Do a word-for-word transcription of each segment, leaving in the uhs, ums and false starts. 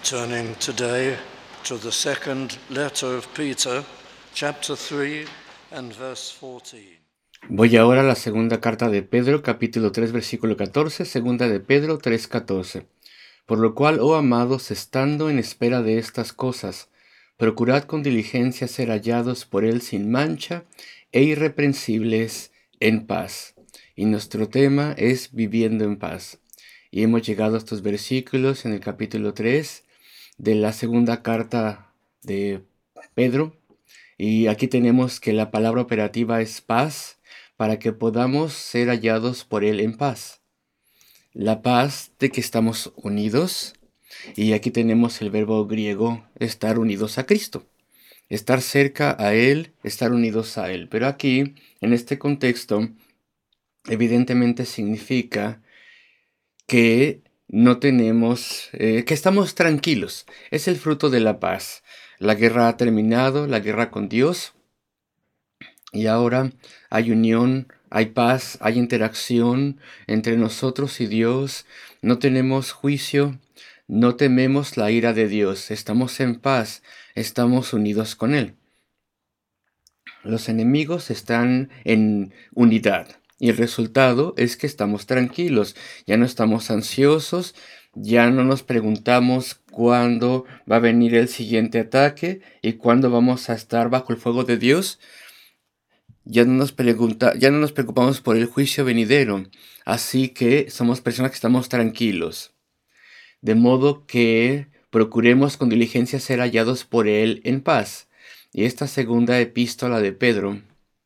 Turning today to the second letter of Peter, chapter three and verse fourteen. Voy ahora a la segunda carta de Pedro, capítulo tres, versículo catorce, segunda de Pedro tres, catorce. Por lo cual, oh amados, estando en espera de estas cosas, procurad con diligencia ser hallados por él sin mancha e irreprensibles en paz. Y nuestro tema es viviendo en paz. Y hemos llegado a estos versículos en el capítulo tres de la segunda carta de Pedro. Y aquí tenemos que la palabra operativa es paz, para que podamos ser hallados por él en paz. La paz de que estamos unidos, y aquí tenemos el verbo griego, estar unidos a Cristo. Estar cerca a él, estar unidos a él. Pero aquí, en este contexto, evidentemente significa que no tenemos, eh, que estamos tranquilos. Es el fruto de la paz. La guerra ha terminado, la guerra con Dios. Y ahora hay unión, hay paz, hay interacción entre nosotros y Dios. No tenemos juicio, no tememos la ira de Dios. Estamos en paz, estamos unidos con Él. Los enemigos están en unidad y el resultado es que estamos tranquilos. Ya no estamos ansiosos, ya no nos preguntamos cuándo va a venir el siguiente ataque y cuándo vamos a estar bajo el fuego de Dios. Ya no, nos pregunta, ya no nos preocupamos por el juicio venidero, así que somos personas que estamos tranquilos. De modo que procuremos con diligencia ser hallados por Él en paz. Y esta segunda epístola de Pedro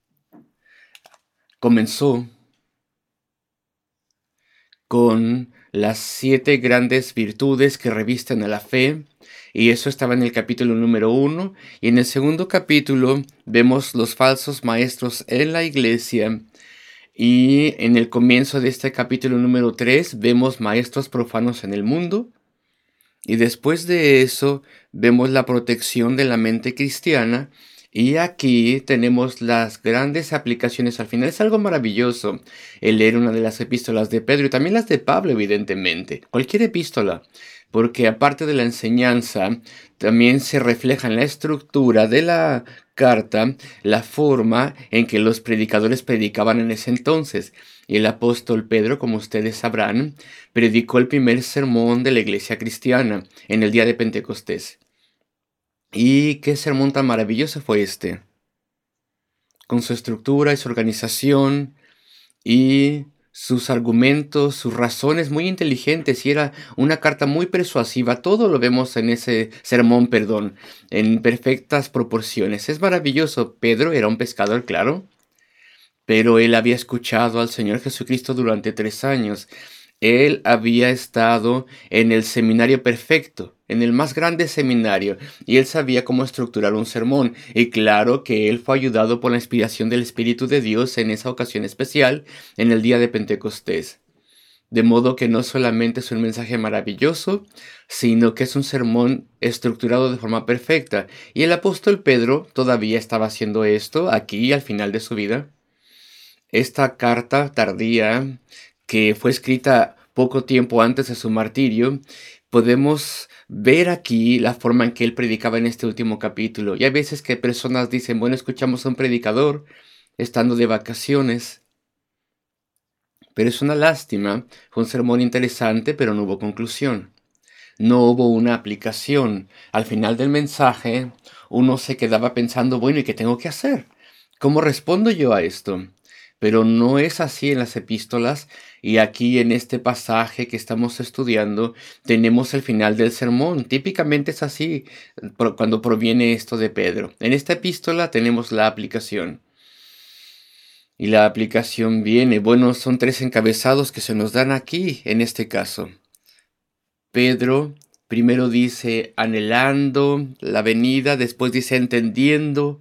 comenzó con las siete grandes virtudes que revisten a la fe, y eso estaba en el capítulo número uno, y en el segundo capítulo vemos los falsos maestros en la iglesia, y en el comienzo de este capítulo número tres vemos maestros profanos en el mundo, y después de eso vemos la protección de la mente cristiana, y aquí tenemos las grandes aplicaciones al final. Es algo maravilloso el leer una de las epístolas de Pedro y también las de Pablo, evidentemente. Cualquier epístola, porque aparte de la enseñanza, también se refleja en la estructura de la carta la forma en que los predicadores predicaban en ese entonces. Y el apóstol Pedro, como ustedes sabrán, predicó el primer sermón de la iglesia cristiana en el día de Pentecostés. Y qué sermón tan maravilloso fue este, con su estructura y su organización y sus argumentos, sus razones muy inteligentes, y era una carta muy persuasiva. Todo lo vemos en ese sermón, perdón, en perfectas proporciones. Es maravilloso. Pedro era un pescador, claro, pero él había escuchado al Señor Jesucristo durante tres años. Él había estado en el seminario perfecto, en el más grande seminario, y él sabía cómo estructurar un sermón. Y claro que él fue ayudado por la inspiración del Espíritu de Dios en esa ocasión especial, en el día de Pentecostés. De modo que no solamente es un mensaje maravilloso, sino que es un sermón estructurado de forma perfecta. Y el apóstol Pedro todavía estaba haciendo esto aquí al final de su vida. Esta carta tardía, que fue escrita poco tiempo antes de su martirio, podemos ver aquí la forma en que él predicaba en este último capítulo. Y hay veces que personas dicen, bueno, escuchamos a un predicador estando de vacaciones. Pero es una lástima, fue un sermón interesante, pero no hubo conclusión. No hubo una aplicación. Al final del mensaje, uno se quedaba pensando, bueno, ¿y qué tengo que hacer? ¿Cómo respondo yo a esto? Pero no es así en las epístolas, y aquí en este pasaje que estamos estudiando tenemos el final del sermón. Típicamente es así cuando proviene esto de Pedro. En esta epístola tenemos la aplicación. Y la aplicación viene, bueno, son tres encabezados que se nos dan aquí en este caso. Pedro primero dice anhelando la venida, después dice entendiendo,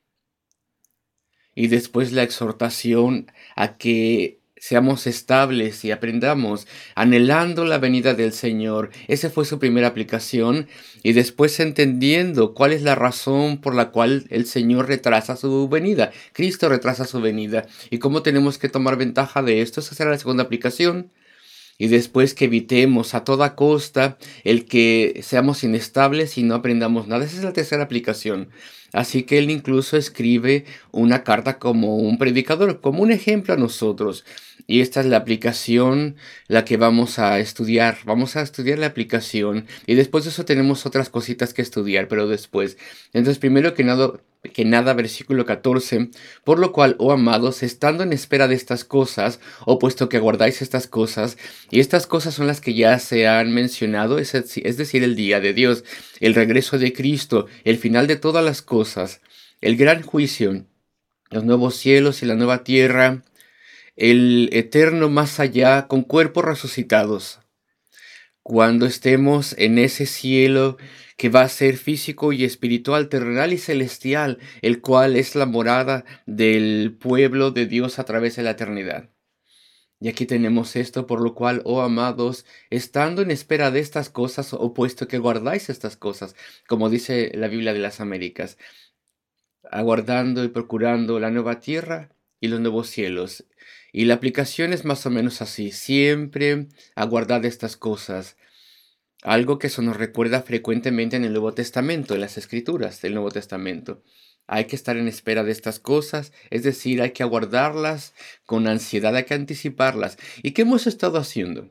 y después la exhortación a que seamos estables y aprendamos, anhelando la venida del Señor. Esa fue su primera aplicación. Y después entendiendo cuál es la razón por la cual el Señor retrasa su venida. Cristo retrasa su venida. Y cómo tenemos que tomar ventaja de esto. Esa será la segunda aplicación. Y después que evitemos a toda costa el que seamos inestables y no aprendamos nada. Esa es la tercera aplicación. Así que él incluso escribe una carta como un predicador, como un ejemplo a nosotros. Y esta es la aplicación, la que vamos a estudiar. Vamos a estudiar la aplicación y después de eso tenemos otras cositas que estudiar, pero después. Entonces, primero que nada, que nada, versículo catorce, por lo cual, oh amados, estando en espera de estas cosas, o puesto que aguardáis estas cosas, y estas cosas son las que ya se han mencionado, es es decir, el día de Dios, el regreso de Cristo, el final de todas las cosas, el gran juicio, los nuevos cielos y la nueva tierra, el eterno más allá con cuerpos resucitados. Cuando estemos en ese cielo que va a ser físico y espiritual, terrenal y celestial, el cual es la morada del pueblo de Dios a través de la eternidad. Y aquí tenemos esto, por lo cual, oh amados, estando en espera de estas cosas, o puesto que guardáis estas cosas, como dice la Biblia de las Américas, aguardando y procurando la nueva tierra y los nuevos cielos. Y la aplicación es más o menos así, siempre aguardad estas cosas. Algo que eso nos recuerda frecuentemente en el Nuevo Testamento, en las Escrituras del Nuevo Testamento. Hay que estar en espera de estas cosas, es decir, hay que aguardarlas con ansiedad, hay que anticiparlas. ¿Y qué hemos estado haciendo?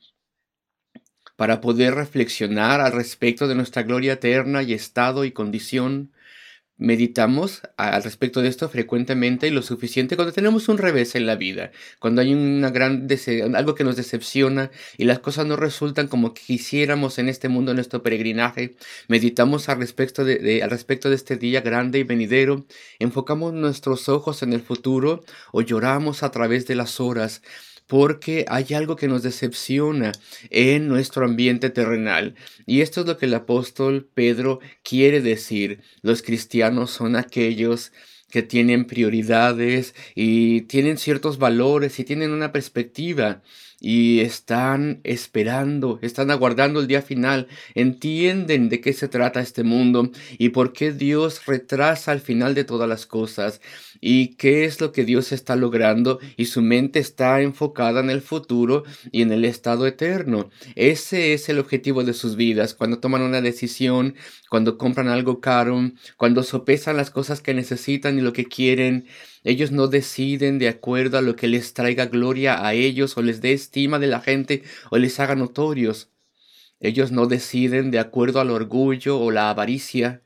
Para poder reflexionar al respecto de nuestra gloria eterna y estado y condición, meditamos al respecto de esto frecuentemente y lo suficiente cuando tenemos un revés en la vida, cuando hay una gran dece- algo que nos decepciona y las cosas no resultan como quisiéramos en este mundo, en nuestro peregrinaje. Meditamos al respecto de, de- al respecto de este día grande y venidero, enfocamos nuestros ojos en el futuro o lloramos a través de las horas. Porque hay algo que nos decepciona en nuestro ambiente terrenal. Y esto es lo que el apóstol Pedro quiere decir. Los cristianos son aquellos que tienen prioridades y tienen ciertos valores y tienen una perspectiva y están esperando, están aguardando el día final, entienden de qué se trata este mundo y por qué Dios retrasa el final de todas las cosas y qué es lo que Dios está logrando y su mente está enfocada en el futuro y en el estado eterno. Ese es el objetivo de sus vidas. Cuando toman una decisión, cuando compran algo caro, cuando sopesan las cosas que necesitan y lo que quieren, ellos no deciden de acuerdo a lo que les traiga gloria a ellos o les dé estima de la gente o les haga notorios. Ellos no deciden de acuerdo al orgullo o la avaricia.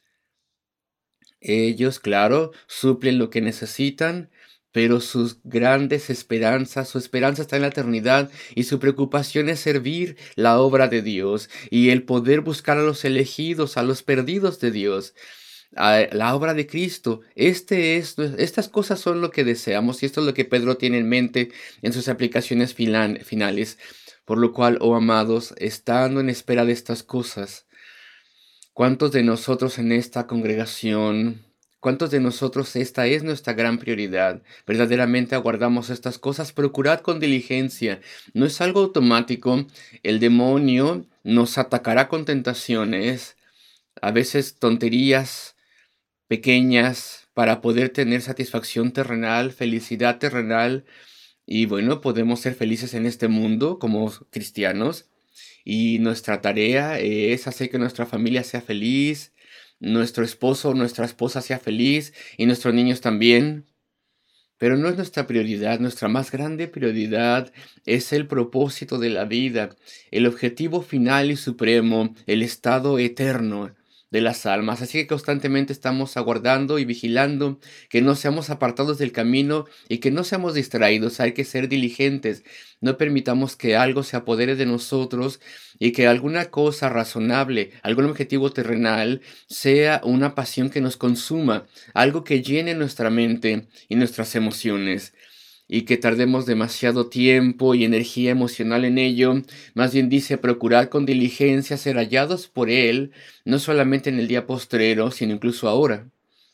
Ellos, claro, suplen lo que necesitan, pero sus grandes esperanzas, su esperanza está en la eternidad y su preocupación es servir la obra de Dios y el poder buscar a los elegidos, a los perdidos de Dios, a la obra de Cristo. Este es, estas cosas son lo que deseamos y esto es lo que Pedro tiene en mente en sus aplicaciones filan- finales. Por lo cual, oh amados, estando en espera de estas cosas, ¿cuántos de nosotros en esta congregación, cuántos de nosotros esta es nuestra gran prioridad? Verdaderamente aguardamos estas cosas. Procurad con diligencia. No es algo automático. El demonio nos atacará con tentaciones, a veces tonterías pequeñas para poder tener satisfacción terrenal, felicidad terrenal. Y bueno, podemos ser felices en este mundo como cristianos. Y nuestra tarea es hacer que nuestra familia sea feliz, nuestro esposo o nuestra esposa sea feliz y nuestros niños también. Pero no es nuestra prioridad, nuestra más grande prioridad es el propósito de la vida, el objetivo final y supremo, el estado eterno de las almas. Así que constantemente estamos aguardando y vigilando que no seamos apartados del camino y que no seamos distraídos. Hay que ser diligentes. No permitamos que algo se apodere de nosotros y que alguna cosa razonable, algún objetivo terrenal, sea una pasión que nos consuma, algo que llene nuestra mente y nuestras emociones, y que tardemos demasiado tiempo y energía emocional en ello. Más bien dice, procurad con diligencia ser hallados por Él, no solamente en el día postrero, sino incluso ahora.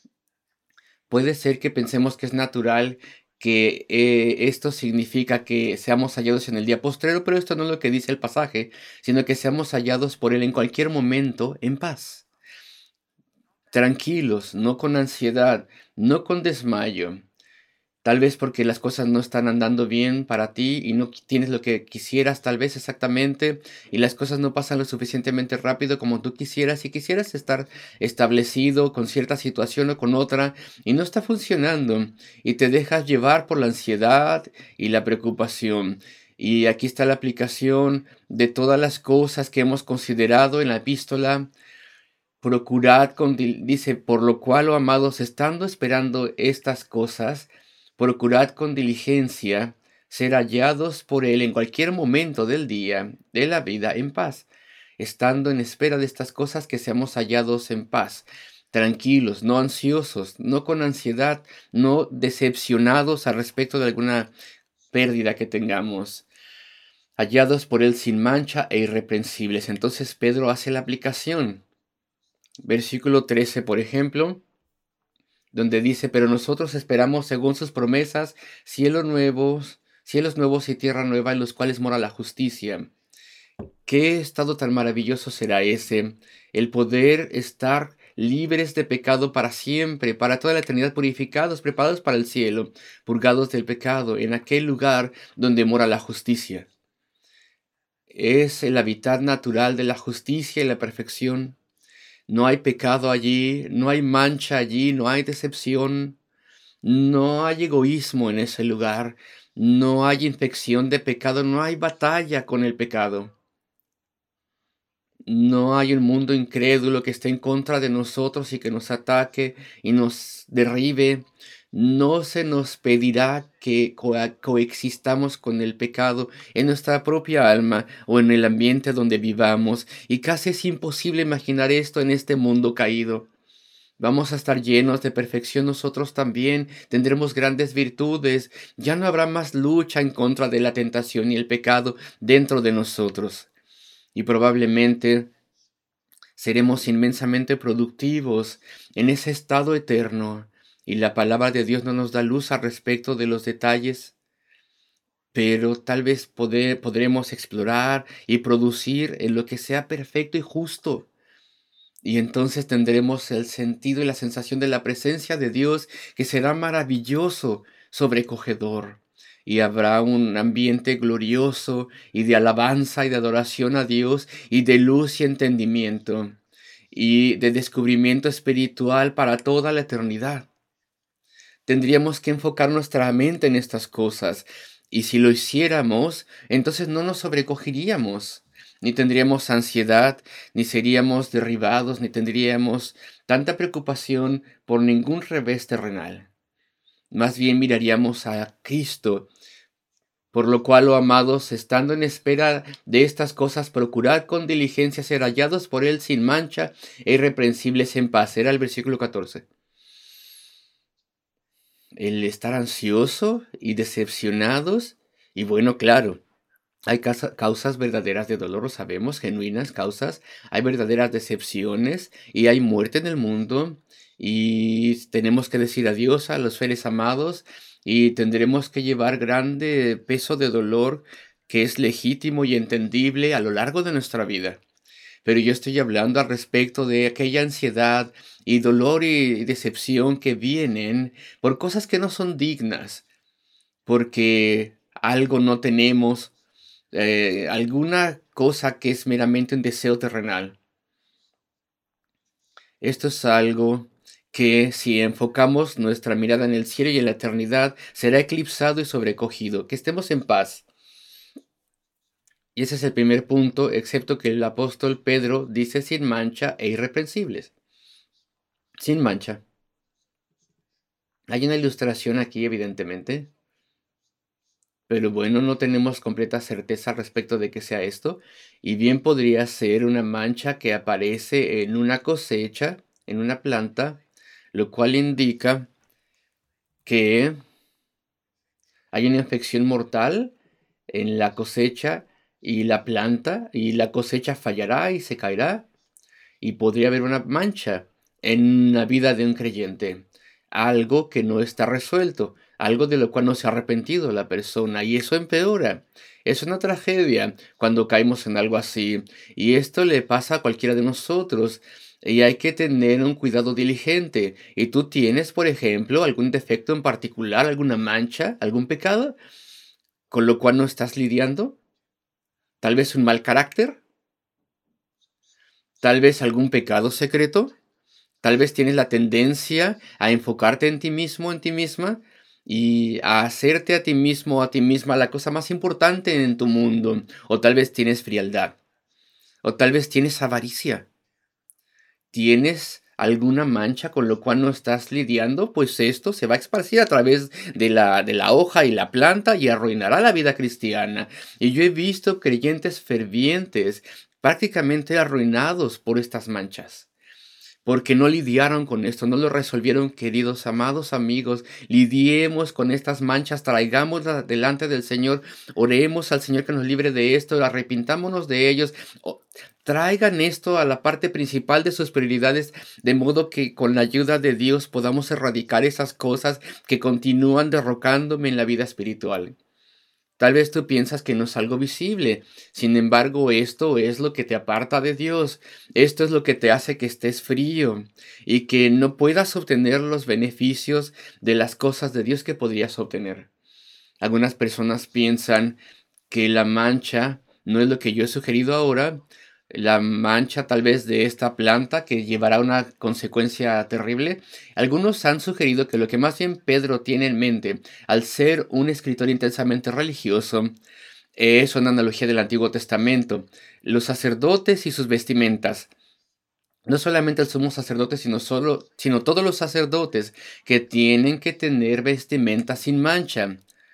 Puede ser que pensemos que es natural que eh, esto significa que seamos hallados en el día postrero, pero esto no es lo que dice el pasaje, sino que seamos hallados por Él en cualquier momento en paz, tranquilos, no con ansiedad, no con desmayo. Tal vez porque las cosas no están andando bien para ti y no qui- tienes lo que quisieras tal vez exactamente y las cosas no pasan lo suficientemente rápido como tú quisieras y quisieras estar establecido con cierta situación o con otra y no está funcionando y te dejas llevar por la ansiedad y la preocupación. Y aquí está la aplicación de todas las cosas que hemos considerado en la epístola. Procurad con, dil- dice, por lo cual, oh amados, estando esperando estas cosas, procurad con diligencia ser hallados por Él en cualquier momento del día, de la vida, en paz, estando en espera de estas cosas que seamos hallados en paz, tranquilos, no ansiosos, no con ansiedad, no decepcionados al respecto de alguna pérdida que tengamos, hallados por Él sin mancha e irreprensibles. Entonces Pedro hace la aplicación. Versículo trece, por ejemplo, donde dice, pero nosotros esperamos según sus promesas cielos nuevos, cielos nuevos y tierra nueva en los cuales mora la justicia. ¿Qué estado tan maravilloso será ese? El poder estar libres de pecado para siempre, para toda la eternidad, purificados, preparados para el cielo, purgados del pecado, en aquel lugar donde mora la justicia. Es el hábitat natural de la justicia y la perfección. No hay pecado allí, no hay mancha allí, no hay decepción, no hay egoísmo en ese lugar, no hay infección de pecado, no hay batalla con el pecado. No hay un mundo incrédulo que esté en contra de nosotros y que nos ataque y nos derribe. No se nos pedirá que coa- coexistamos con el pecado en nuestra propia alma o en el ambiente donde vivamos. Y casi es imposible imaginar esto en este mundo caído. Vamos a estar llenos de perfección nosotros también, tendremos grandes virtudes, ya no habrá más lucha en contra de la tentación y el pecado dentro de nosotros. Y probablemente seremos inmensamente productivos en ese estado eterno. Y la palabra de Dios no nos da luz al respecto de los detalles, pero tal vez poder, podremos explorar y producir en lo que sea perfecto y justo. Y entonces tendremos el sentido y la sensación de la presencia de Dios que será maravilloso, sobrecogedor. Y habrá un ambiente glorioso y de alabanza y de adoración a Dios y de luz y entendimiento y de descubrimiento espiritual para toda la eternidad. Tendríamos que enfocar nuestra mente en estas cosas. Y si lo hiciéramos, entonces no nos sobrecogeríamos, ni tendríamos ansiedad, ni seríamos derribados, ni tendríamos tanta preocupación por ningún revés terrenal. Más bien miraríamos a Cristo, por lo cual, oh amados, estando en espera de estas cosas, procurad con diligencia ser hallados por Él sin mancha e irreprensibles en paz. Era el versículo catorce. El estar ansioso y decepcionados. Y bueno, claro, hay causa- causas verdaderas de dolor, lo sabemos, genuinas causas. Hay verdaderas decepciones y hay muerte en el mundo. Y tenemos que decir adiós a los seres amados y tendremos que llevar grande peso de dolor que es legítimo y entendible a lo largo de nuestra vida. Pero yo estoy hablando al respecto de aquella ansiedad y dolor y decepción que vienen por cosas que no son dignas, porque algo no tenemos, eh, alguna cosa que es meramente un deseo terrenal. Esto es algo que si enfocamos nuestra mirada en el cielo y en la eternidad, será eclipsado y sobrecogido. Que estemos en paz. Y ese es el primer punto, excepto que el apóstol Pedro dice sin mancha e irreprensibles. Sin mancha. Hay una ilustración aquí, evidentemente, pero bueno, no tenemos completa certeza respecto de que sea esto, y bien podría ser una mancha que aparece en una cosecha, en una planta, lo cual indica que hay una infección mortal en la cosecha y la planta, y la cosecha fallará y se caerá, y podría haber una mancha en la vida de un creyente. algo que no está resuelto, algo de lo cual no se ha arrepentido la persona, y eso empeora. Es una tragedia cuando caemos en algo así, y esto le pasa a cualquiera de nosotros, y hay que tener un cuidado diligente. ¿Y tú tienes, por ejemplo, algún defecto en particular, alguna mancha, algún pecado con lo cual no estás lidiando? ¿Tal vez un mal carácter? ¿Tal vez algún pecado secreto? Tal vez tienes la tendencia a enfocarte en ti mismo, en ti misma, y a hacerte a ti mismo o a ti misma la cosa más importante en tu mundo. O tal vez tienes frialdad. O tal vez tienes avaricia. ¿Tienes alguna mancha con lo cual no estás lidiando? Pues esto se va a esparcir a través de la, de la hoja y la planta y arruinará la vida cristiana. Y yo he visto creyentes fervientes prácticamente arruinados por estas manchas. Porque no lidiaron con esto, no lo resolvieron, queridos, amados amigos. Lidiemos con estas manchas, traigámoslas delante del Señor, oremos al Señor que nos libre de esto, arrepintámonos de ellos. o- Traigan esto a la parte principal de sus prioridades, de modo que con la ayuda de Dios podamos erradicar esas cosas que continúan derrocándome en la vida espiritual. Tal vez tú piensas que no es algo visible. Sin embargo, esto es lo que te aparta de Dios. Esto es lo que te hace que estés frío y que no puedas obtener los beneficios de las cosas de Dios que podrías obtener. Algunas personas piensan que la mancha no es lo que yo he sugerido ahora, la mancha tal vez de esta planta que llevará a una consecuencia terrible. Algunos han sugerido que lo que más bien Pedro tiene en mente, al ser un escritor intensamente religioso, es una analogía del Antiguo Testamento, los sacerdotes y sus vestimentas. No solamente el sumo sacerdote, sino, solo, sino todos los sacerdotes que tienen que tener vestimenta sin mancha.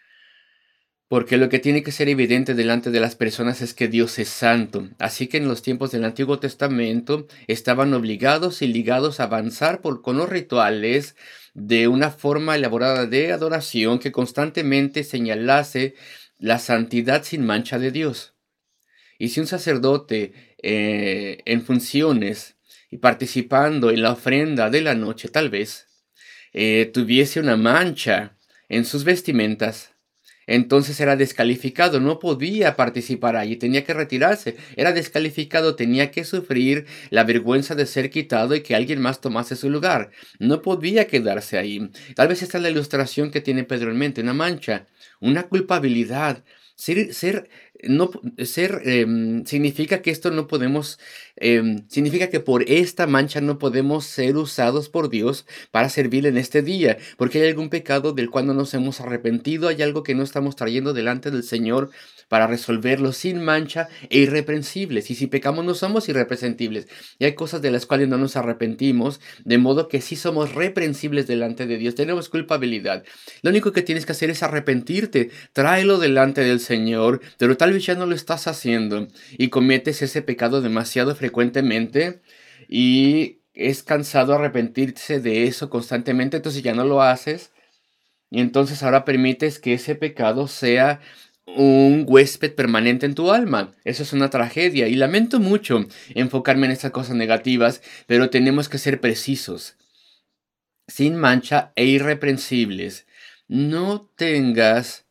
Porque lo que tiene que ser evidente delante de las personas es que Dios es santo. Así que en los tiempos del Antiguo Testamento estaban obligados y ligados a avanzar por, con los rituales de una forma elaborada de adoración que constantemente señalase la santidad sin mancha de Dios. Y si un sacerdote eh, en funciones y participando en la ofrenda de la noche tal vez eh, tuviese una mancha en sus vestimentas, entonces era descalificado, no podía participar allí, tenía que retirarse, era descalificado, tenía que sufrir la vergüenza de ser quitado y que alguien más tomase su lugar. No podía quedarse ahí. Tal vez esta es la ilustración que tiene Pedro en mente, una mancha, una culpabilidad. Ser, ser, no, ser em, significa que esto no podemos, em, significa que por esta mancha no podemos ser usados por Dios para servir en este día, porque hay algún pecado del cual no nos hemos arrepentido, hay algo que no estamos trayendo delante del Señor para resolverlo sin mancha e irreprensibles. Y si pecamos no somos irreprensibles. Y hay cosas de las cuales no nos arrepentimos, de modo que sí somos reprensibles delante de Dios. Tenemos culpabilidad. Lo único que tienes que hacer es arrepentirte. Tráelo delante del Señor, pero tal vez ya no lo estás haciendo y cometes ese pecado demasiado frecuentemente y es cansado arrepentirse de eso constantemente, entonces ya no lo haces y entonces ahora permites que ese pecado sea un huésped permanente en tu alma. Eso es una tragedia y lamento mucho enfocarme en estas cosas negativas, pero tenemos que ser precisos, sin mancha e irreprensibles. No tengas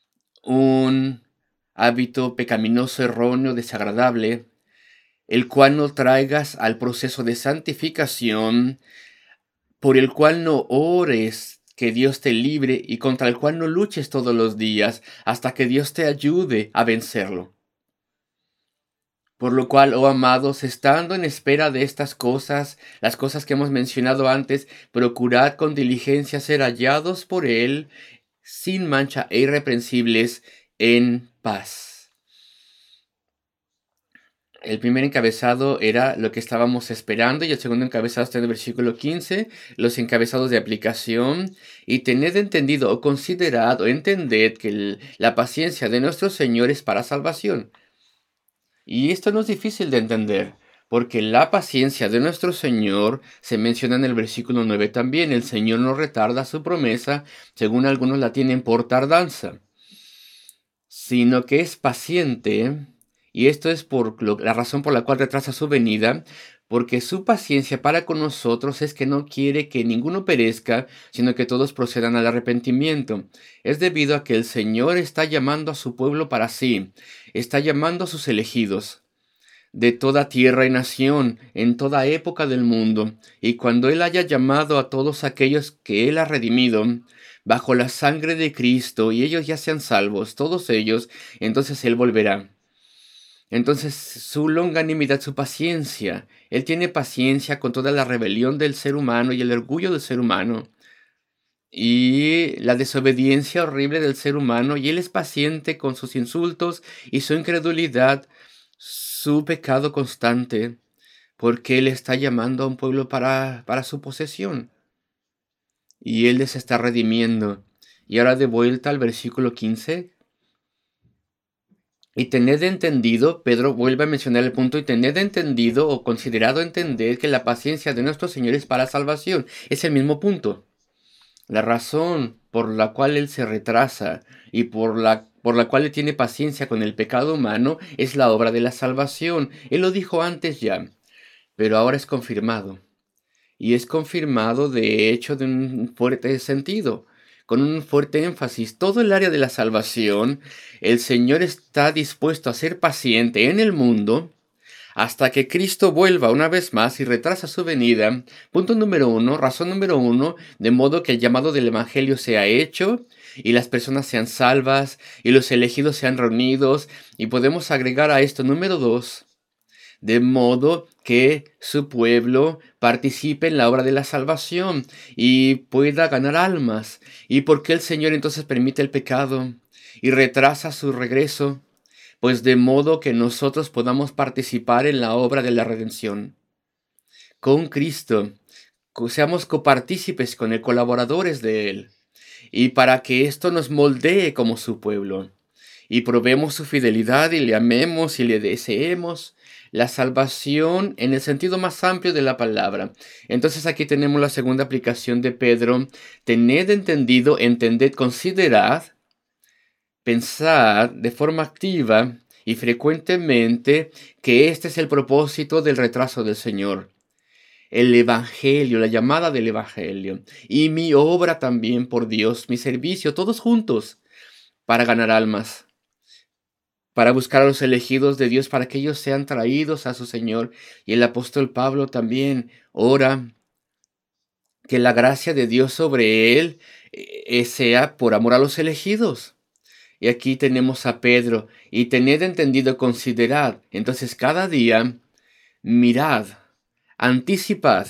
un hábito pecaminoso, erróneo, desagradable, el cual no traigas al proceso de santificación, por el cual no ores que Dios te libre y contra el cual no luches todos los días hasta que Dios te ayude a vencerlo. Por lo cual, oh amados, estando en espera de estas cosas, las cosas que hemos mencionado antes, procurad con diligencia ser hallados por Él, sin mancha e irreprensibles, en paz. El primer encabezado era lo que estábamos esperando y el segundo encabezado está en el versículo quince, los encabezados de aplicación. Y tened entendido o considerad o entended que el- la paciencia de nuestro Señor es para salvación. Y esto no es difícil de entender, porque la paciencia de nuestro Señor se menciona en el versículo nueve también. El Señor no retarda su promesa, según algunos la tienen por tardanza, sino que es paciente, y esto es por lo- la razón por la cual retrasa su venida, porque su paciencia para con nosotros es que no quiere que ninguno perezca, sino que todos procedan al arrepentimiento. Es debido a que el Señor está llamando a su pueblo para sí, está llamando a sus elegidos de toda tierra y nación, en toda época del mundo, y cuando Él haya llamado a todos aquellos que Él ha redimido, bajo la sangre de Cristo, y ellos ya sean salvos, todos ellos, entonces Él volverá. Entonces su longanimidad, su paciencia, Él tiene paciencia con toda la rebelión del ser humano y el orgullo del ser humano, y la desobediencia horrible del ser humano, y Él es paciente con sus insultos y su incredulidad, su pecado constante, porque Él está llamando a un pueblo para, para su posesión, y Él les está redimiendo. Y ahora de vuelta al versículo quince. Y tened entendido, Pedro vuelve a mencionar el punto, y tened entendido o considerado entender que la paciencia de nuestro Señor es para salvación. Es el mismo punto. La razón por la cual Él se retrasa y por la, por la cual Él tiene paciencia con el pecado humano es la obra de la salvación. Él lo dijo antes ya, pero ahora es confirmado. Y es confirmado de hecho de un fuerte sentido, con un fuerte énfasis. Todo el área de la salvación, el Señor está dispuesto a ser paciente en el mundo hasta que Cristo vuelva una vez más y retrasa su venida. Punto número uno, razón número uno, de modo que el llamado del Evangelio sea hecho y las personas sean salvas y los elegidos sean reunidos. Y podemos agregar a esto número dos, de modo que su pueblo participe en la obra de la salvación y pueda ganar almas. ¿Y por qué el Señor entonces permite el pecado y retrasa su regreso? Pues de modo que nosotros podamos participar en la obra de la redención. Con Cristo, seamos copartícipes con Él, colaboradores de Él, y para que esto nos moldee como su pueblo, y probemos su fidelidad y le amemos y le deseemos la salvación en el sentido más amplio de la palabra. Entonces aquí tenemos la segunda aplicación de Pedro. Tened entendido, entended, considerad, pensad de forma activa y frecuentemente que este es el propósito del retraso del Señor. El Evangelio, la llamada del Evangelio, y mi obra también por Dios, mi servicio, todos juntos, para ganar almas, para buscar a los elegidos de Dios, para que ellos sean traídos a su Señor. Y el apóstol Pablo también ora que la gracia de Dios sobre él eh, sea por amor a los elegidos. Y aquí tenemos a Pedro, y tened entendido, considerad. Entonces cada día, mirad, anticipad,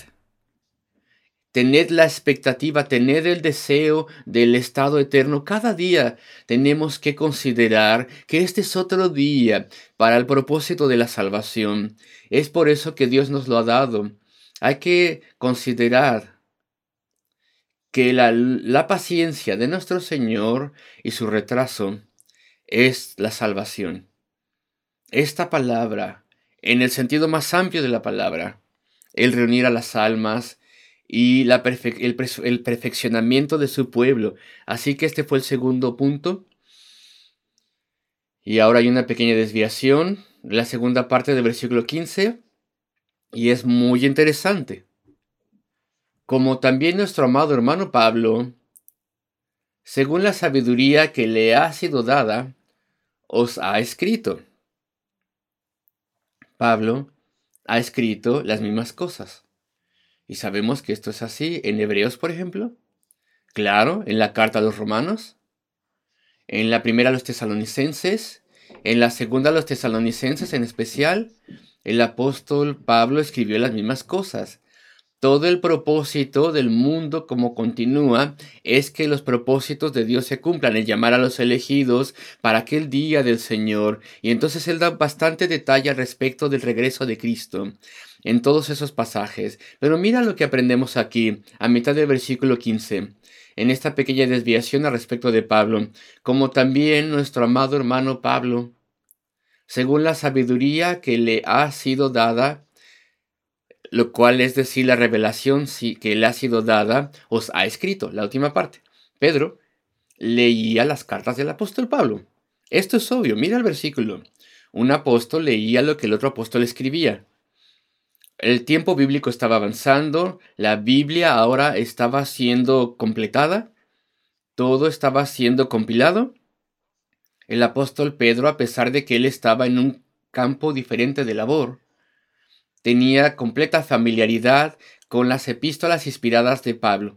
tened la expectativa, tened el deseo del estado eterno. Cada día tenemos que considerar que este es otro día para el propósito de la salvación. Es por eso que Dios nos lo ha dado. Hay que considerar que la, la paciencia de nuestro Señor y su retraso es la salvación. Esta palabra, en el sentido más amplio de la palabra, el reunir a las almas y la perfe- el, el perfeccionamiento de su pueblo. Así que este fue el segundo punto. Y ahora hay una pequeña desviación, la segunda parte del versículo quince, y es muy interesante. Como también nuestro amado hermano Pablo, según la sabiduría que le ha sido dada, os ha escrito. Pablo ha escrito las mismas cosas. Y sabemos que esto es así en Hebreos, por ejemplo. Claro, en la carta a los Romanos. En la primera a los Tesalonicenses. En la segunda a los Tesalonicenses en especial. El apóstol Pablo escribió las mismas cosas. Todo el propósito del mundo, como continúa, es que los propósitos de Dios se cumplan, el llamar a los elegidos para aquel día del Señor. Y entonces él da bastante detalle al respecto del regreso de Cristo en todos esos pasajes. Pero mira lo que aprendemos aquí, a mitad del versículo quince, en esta pequeña desviación al respecto de Pablo, como también nuestro amado hermano Pablo, según la sabiduría que le ha sido dada, lo cual es decir, la revelación que le ha sido dada, os ha escrito. La última parte. Pedro leía las cartas del apóstol Pablo. Esto es obvio, mira el versículo. Un apóstol leía lo que el otro apóstol escribía. El tiempo bíblico estaba avanzando, la Biblia ahora estaba siendo completada, todo estaba siendo compilado. El apóstol Pedro, a pesar de que él estaba en un campo diferente de labor, tenía completa familiaridad con las epístolas inspiradas de Pablo.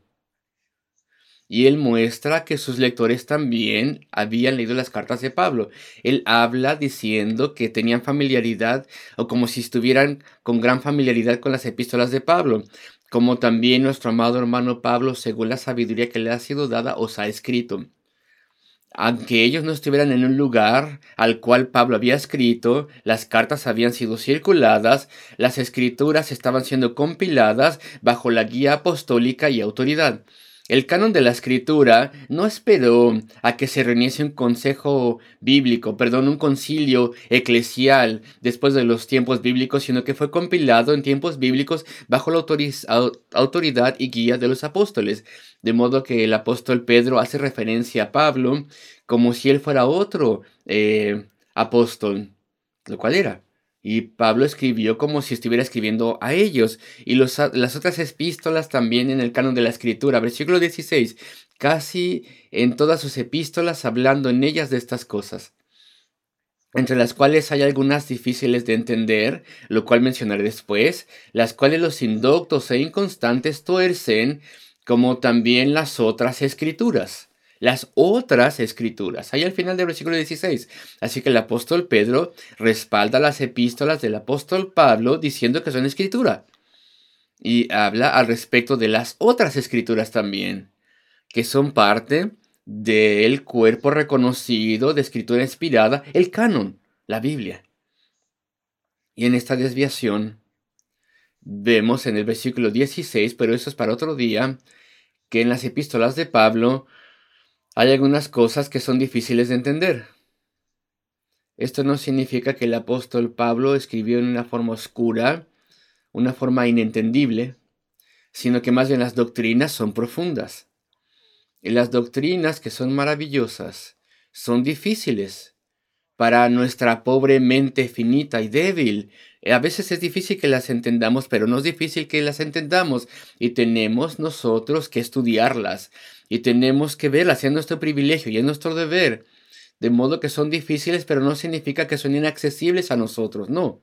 Y él muestra que sus lectores también habían leído las cartas de Pablo. Él habla diciendo que tenían familiaridad o como si estuvieran con gran familiaridad con las epístolas de Pablo, como también nuestro amado hermano Pablo, según la sabiduría que le ha sido dada, os ha escrito. Aunque ellos no estuvieran en un lugar al cual Pablo había escrito, las cartas habían sido circuladas, las escrituras estaban siendo compiladas bajo la guía apostólica y autoridad. El canon de la escritura no esperó a que se reuniese un consejo bíblico, perdón, un concilio eclesial después de los tiempos bíblicos, sino que fue compilado en tiempos bíblicos bajo la autoriz- au- autoridad y guía de los apóstoles. De modo que el apóstol Pedro hace referencia a Pablo como si él fuera otro eh, apóstol, lo cual era. Y Pablo escribió como si estuviera escribiendo a ellos. Y los, las otras epístolas también en el canon de la escritura. Versículo dieciséis. Casi en todas sus epístolas hablando en ellas de estas cosas, entre las cuales hay algunas difíciles de entender, lo cual mencionaré después, las cuales los indoctos e inconstantes tuercen, como también las otras escrituras. Las otras escrituras. Ahí al final del versículo dieciséis. Así que el apóstol Pedro respalda las epístolas del apóstol Pablo diciendo que son escritura. Y habla al respecto de las otras escrituras también, que son parte del cuerpo reconocido de escritura inspirada, el canon, la Biblia. Y en esta desviación vemos en el versículo dieciséis, pero eso es para otro día, que en las epístolas de Pablo hay algunas cosas que son difíciles de entender. Esto no significa que el apóstol Pablo escribió en una forma oscura, una forma inentendible, sino que más bien las doctrinas son profundas. Y las doctrinas que son maravillosas son difíciles para nuestra pobre mente finita y débil. A veces es difícil que las entendamos, pero no es difícil que las entendamos. Y tenemos nosotros que estudiarlas. Y tenemos que verlas. Es nuestro privilegio y es nuestro deber. De modo que son difíciles, pero no significa que son inaccesibles a nosotros. No.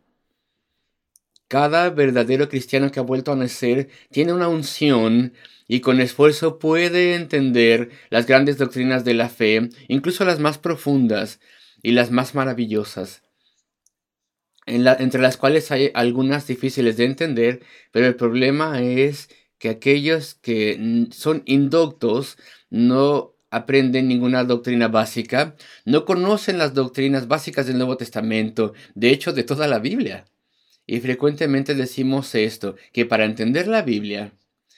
Cada verdadero cristiano que ha vuelto a nacer tiene una unción y con esfuerzo puede entender las grandes doctrinas de la fe, incluso las más profundas y las más maravillosas, en la- entre las cuales hay algunas difíciles de entender, pero el problema es que aquellos que mm, son indoctos no aprenden ninguna doctrina básica, no conocen las doctrinas básicas del Nuevo Testamento, de hecho de toda la Biblia. Y frecuentemente decimos esto, que para entender la Biblia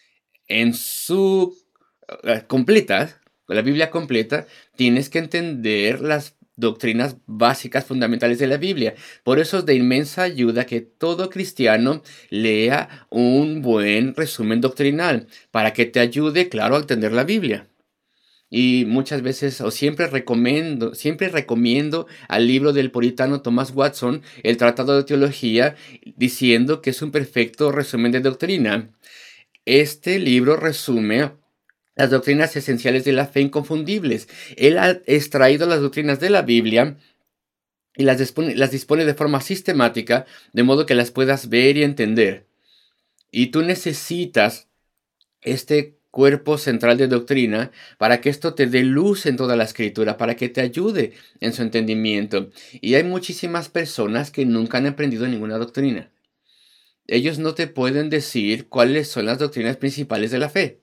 en su eh, completa, la Biblia completa, tienes que entender las doctrinas básicas fundamentales de la Biblia. Por eso es de inmensa ayuda que todo cristiano lea un buen resumen doctrinal, para que te ayude, claro, a entender la Biblia. Y muchas veces, o siempre recomiendo, siempre recomiendo al libro del puritano Thomas Watson, el Tratado de Teología, diciendo que es un perfecto resumen de doctrina. Este libro resume las doctrinas esenciales de la fe inconfundibles. Él ha extraído las doctrinas de la Biblia y las dispone, las dispone de forma sistemática, de modo que las puedas ver y entender. Y tú necesitas este cuerpo central de doctrina para que esto te dé luz en toda la escritura, para que te ayude en su entendimiento. Y hay muchísimas personas que nunca han aprendido ninguna doctrina. Ellos no te pueden decir cuáles son las doctrinas principales de la fe.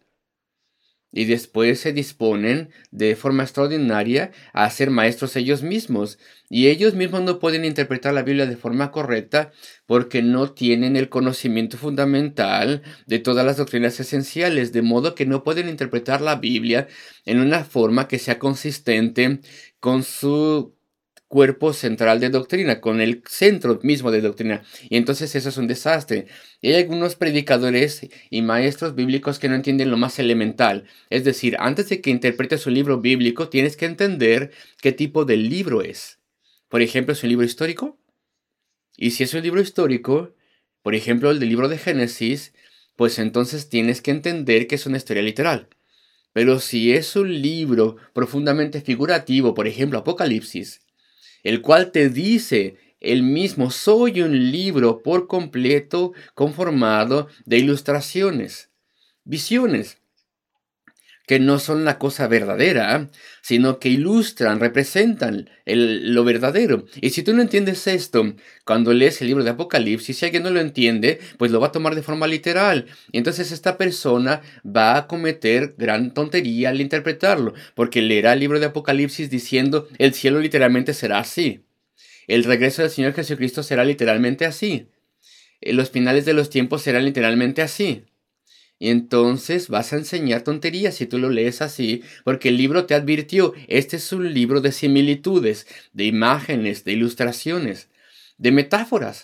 Y después se disponen de forma extraordinaria a ser maestros ellos mismos. Y ellos mismos no pueden interpretar la Biblia de forma correcta porque no tienen el conocimiento fundamental de todas las doctrinas esenciales. De modo que no pueden interpretar la Biblia en una forma que sea consistente con su cuerpo central de doctrina, con el centro mismo de doctrina. Y entonces eso es un desastre. Y hay algunos predicadores y maestros bíblicos que no entienden lo más elemental. Es decir, antes de que interpretes un libro bíblico, tienes que entender qué tipo de libro es. Por ejemplo, ¿es un libro histórico? Y si es un libro histórico, por ejemplo, el del libro de Génesis, pues entonces tienes que entender que es una historia literal. Pero si es un libro profundamente figurativo, por ejemplo, Apocalipsis, el cual te dice el mismo, soy un libro por completo conformado de ilustraciones, visiones, que no son la cosa verdadera, sino que ilustran, representan el- lo verdadero. Y si tú no entiendes esto, cuando lees el libro de Apocalipsis, si alguien no lo entiende, pues lo va a tomar de forma literal. Y entonces esta persona va a cometer gran tontería al interpretarlo, porque leerá el libro de Apocalipsis diciendo, el cielo literalmente será así. El regreso del Señor Jesucristo será literalmente así. Eh, Los finales de los tiempos serán literalmente así. Y entonces vas a enseñar tonterías si tú lo lees así, porque el libro te advirtió, este es un libro de similitudes, de imágenes, de ilustraciones, de metáforas.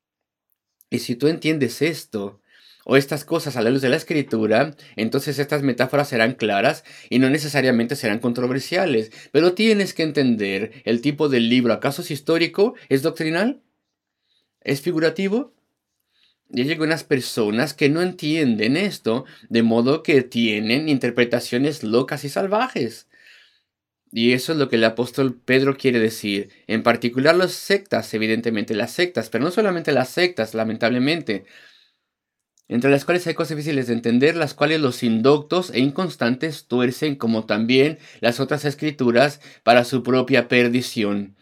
Y si tú entiendes esto, o estas cosas a la luz de la escritura, entonces estas metáforas serán claras y no necesariamente serán controversiales. Pero tienes que entender el tipo de libro. ¿Acaso es histórico? ¿Es doctrinal? ¿Es figurativo? Y hay algunas personas que no entienden esto, de modo que tienen interpretaciones locas y salvajes. Y eso es lo que el apóstol Pedro quiere decir. En particular las sectas, evidentemente las sectas, pero no solamente las sectas, lamentablemente, entre las cuales hay cosas difíciles de entender, las cuales los indoctos e inconstantes tuercen, como también las otras escrituras, para su propia perdición.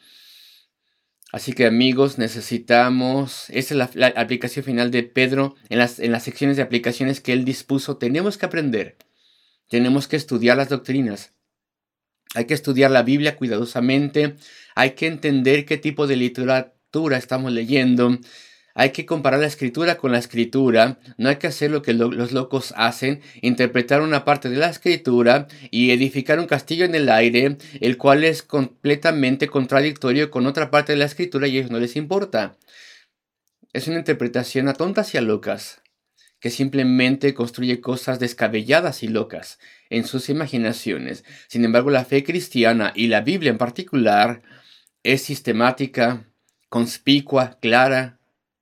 Así que amigos, necesitamos, esa es la, la aplicación final de Pedro en las, en las secciones de aplicaciones que él dispuso. Tenemos que aprender, tenemos que estudiar las doctrinas, hay que estudiar la Biblia cuidadosamente, hay que entender qué tipo de literatura estamos leyendo, hay que comparar la escritura con la escritura, no hay que hacer lo que lo- los locos hacen, interpretar una parte de la escritura y edificar un castillo en el aire, el cual es completamente contradictorio con otra parte de la escritura y a ellos no les importa. Es una interpretación a tontas y a locas, que simplemente construye cosas descabelladas y locas en sus imaginaciones. Sin embargo, la fe cristiana y la Biblia en particular es sistemática, conspicua, clara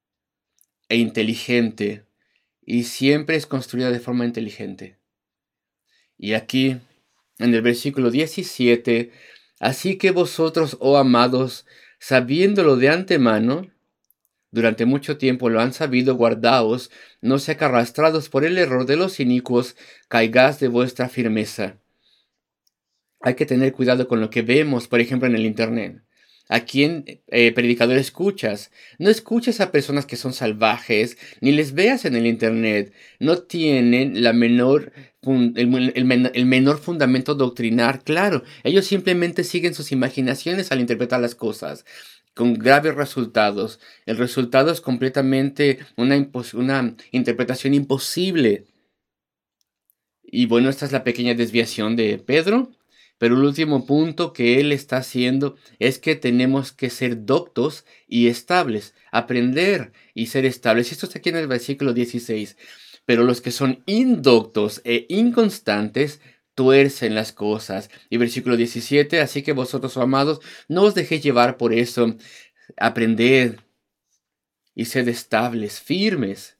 e inteligente, y siempre es construida de forma inteligente. Y aquí, en el versículo diecisiete, así que vosotros, oh amados, sabiéndolo de antemano, durante mucho tiempo lo han sabido, guardaos, no sea que arrastrados por el error de los inicuos, caigáis de vuestra firmeza. Hay que tener cuidado con lo que vemos, por ejemplo, en el Internet. ¿A quién eh, predicador escuchas? No escuches a personas que son salvajes, ni les veas en el Internet. No tienen la menor, fun- el, el men- el menor fundamento doctrinar. Claro, ellos simplemente siguen sus imaginaciones al interpretar las cosas, con graves resultados. El resultado es completamente una, impos- una interpretación imposible. Y bueno, esta es la pequeña desviación de Pedro, pero el último punto que él está haciendo es que tenemos que ser doctos y estables, aprender y ser estables. Esto está aquí en el versículo dieciséis. Pero los que son indoctos e inconstantes tuercen las cosas. Y versículo diecisiete, así que vosotros, oh amados, no os dejéis llevar por eso, aprended y sed estables, firmes.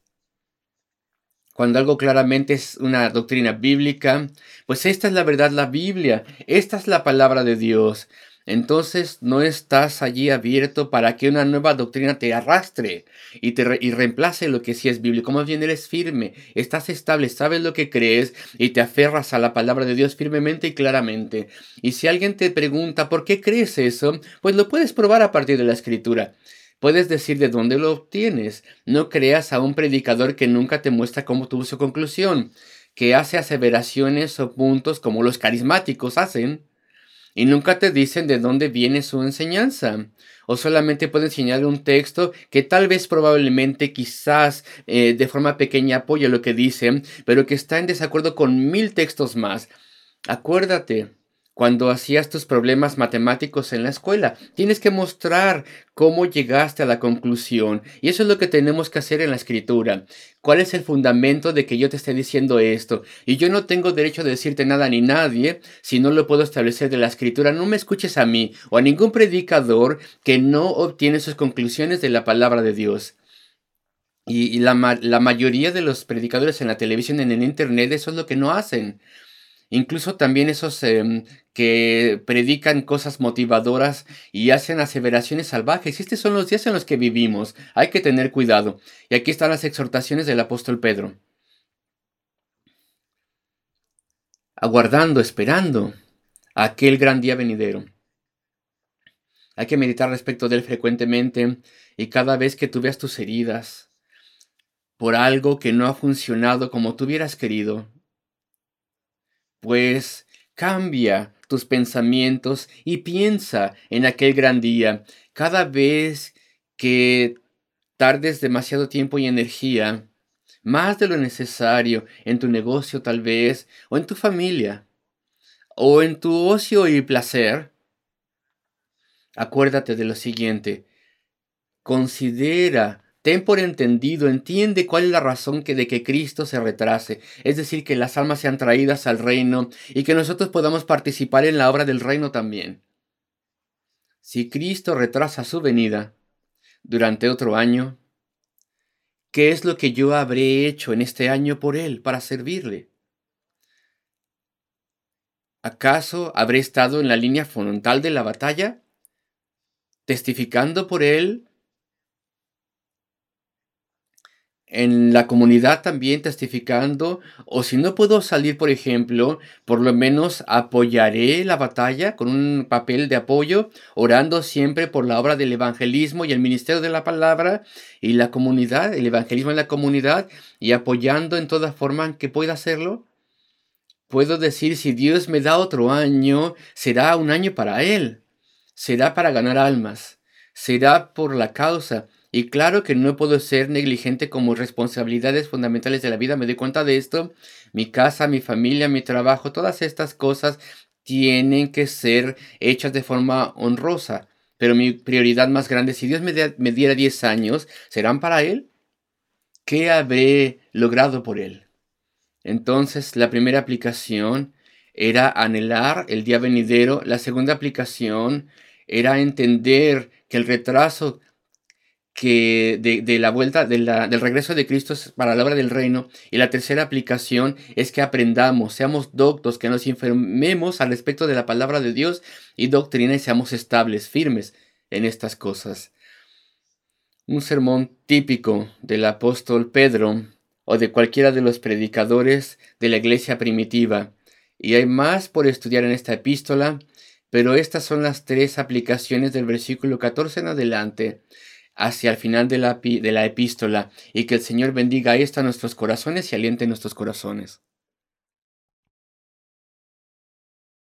Cuando algo claramente es una doctrina bíblica, pues esta es la verdad, la Biblia, esta es la palabra de Dios. Entonces no estás allí abierto para que una nueva doctrina te arrastre y te re- y reemplace lo que sí es bíblico. Más bien eres firme, estás estable, sabes lo que crees y te aferras a la palabra de Dios firmemente y claramente. Y si alguien te pregunta por qué crees eso, pues lo puedes probar a partir de la escritura. Puedes decir de dónde lo obtienes. No creas a un predicador que nunca te muestra cómo tuvo su conclusión, que hace aseveraciones o puntos como los carismáticos hacen, y nunca te dicen de dónde viene su enseñanza. O solamente puede enseñar un texto que tal vez probablemente quizás eh, de forma pequeña apoya lo que dicen, pero que está en desacuerdo con mil textos más. Acuérdate, cuando hacías tus problemas matemáticos en la escuela, tienes que mostrar cómo llegaste a la conclusión. Y eso es lo que tenemos que hacer en la escritura. ¿Cuál es el fundamento de que yo te esté diciendo esto? Y yo no tengo derecho de decirte nada ni nadie si no lo puedo establecer de la escritura. No me escuches a mí o a ningún predicador que no obtiene sus conclusiones de la palabra de Dios. Y, y la, ma- la mayoría de los predicadores en la televisión, en el internet, eso es lo que no hacen. Incluso también esos em, que predican cosas motivadoras y hacen aseveraciones salvajes. Estos son los días en los que vivimos. Hay que tener cuidado. Y aquí están las exhortaciones del apóstol Pedro. Aguardando, esperando a aquel gran día venidero. Hay que meditar respecto de él frecuentemente y cada vez que tú veas tus heridas por algo que no ha funcionado como tú hubieras querido, pues cambia tus pensamientos y piensa en aquel gran día. Cada vez que tardes demasiado tiempo y energía, más de lo necesario, en tu negocio tal vez, o en tu familia, o en tu ocio y placer, acuérdate de lo siguiente. Considera, ten por entendido, entiende cuál es la razón que de que Cristo se retrase, es decir, que las almas sean traídas al reino y que nosotros podamos participar en la obra del reino también. Si Cristo retrasa su venida durante otro año, ¿qué es lo que yo habré hecho en este año por Él para servirle? ¿Acaso habré estado en la línea frontal de la batalla, testificando por Él? En la comunidad también testificando, o si no puedo salir, por ejemplo, por lo menos apoyaré la batalla con un papel de apoyo, orando siempre por la obra del evangelismo y el ministerio de la palabra y la comunidad, el evangelismo en la comunidad, y apoyando en toda forma en que pueda hacerlo. Puedo decir, si Dios me da otro año, será un año para Él, será para ganar almas, será por la causa. Y claro que no puedo ser negligente como responsabilidades fundamentales de la vida, me doy cuenta de esto. Mi casa, mi familia, mi trabajo, todas estas cosas tienen que ser hechas de forma honrosa. Pero mi prioridad más grande, si Dios me, da- me diera diez años, ¿serán para Él? ¿Qué habré logrado por Él? Entonces, la primera aplicación era anhelar el día venidero. La segunda aplicación era entender que el retraso que de, de la vuelta, de la- del regreso de Cristo es para la obra del reino. Y la tercera aplicación es que aprendamos, seamos doctos, que nos informemos al respecto de la palabra de Dios y doctrina y seamos estables, firmes en estas cosas. Un sermón típico del apóstol Pedro o de cualquiera de los predicadores de la iglesia primitiva. Y hay más por estudiar en esta epístola, pero estas son las tres aplicaciones del versículo catorce en adelante hacia el final de la, de la epístola, y que el Señor bendiga esto a nuestros corazones y aliente nuestros corazones.